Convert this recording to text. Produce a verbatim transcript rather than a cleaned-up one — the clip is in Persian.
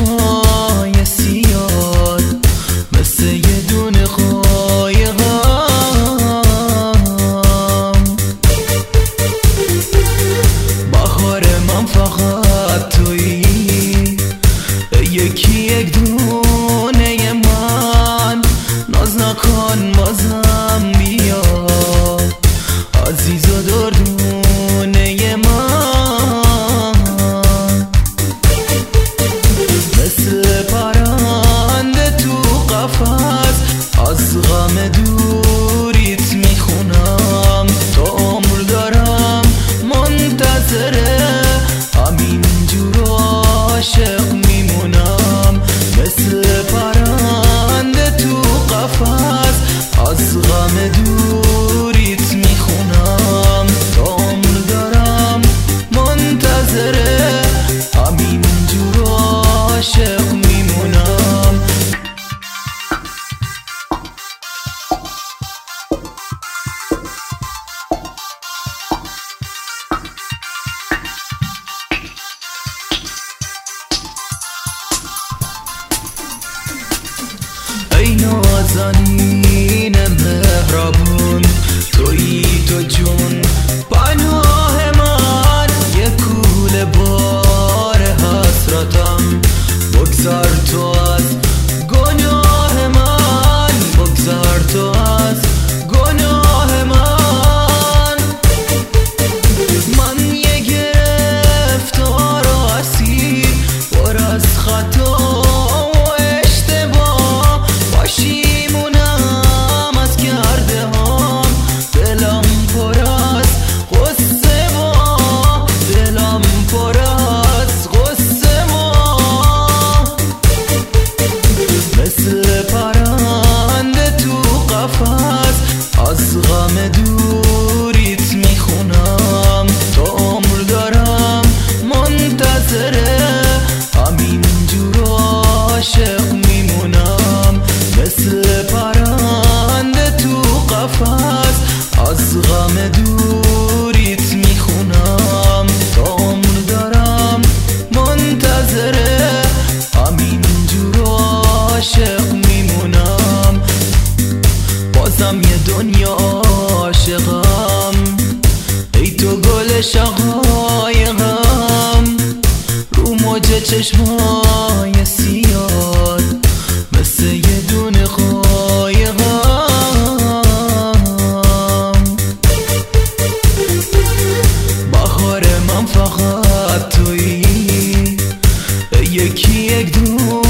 چشمای سیاد مثل یه دونه قایقم. بهار من فقط تویی، یکی یک دونه من، ناز نکن بازم بیا عزیز و دردونه من. مثل پرنده تو قفس از غم دوریت میخونم، تا عمر دارم منتظره همینجور عاشق میمونم. مثل پرنده تو قفس از غم دوریت میخونم، تا عمر دارم منتظره همینجور عاشق میمونم. ای نازنین مهربون، تویی تو جون پناه من، یه کوله بار حسرتم، بگذار تو از گناه من، بگذار تو از گناه من. من یه گرفتار و اسیر پر از خطا پشیمونم از کرده هام، دلم پر از غصه با، دلم پر از غصه با. مثل پرنده تو قفس از غم دوریت میخونم، تا عمر دارم منتظره همینجور عاشق میمونم. مثل پرنده تو قفس از غم دوریت میخونم، تا عمر دارم منتظره همینجور عاشق میمونم. بازم یه دنیا عاشقم، ای تو گل شقایقم، رو موج چشمای سیاد مثل یه دونه قایقم. بهار من فقط تویی، یکی یک دونه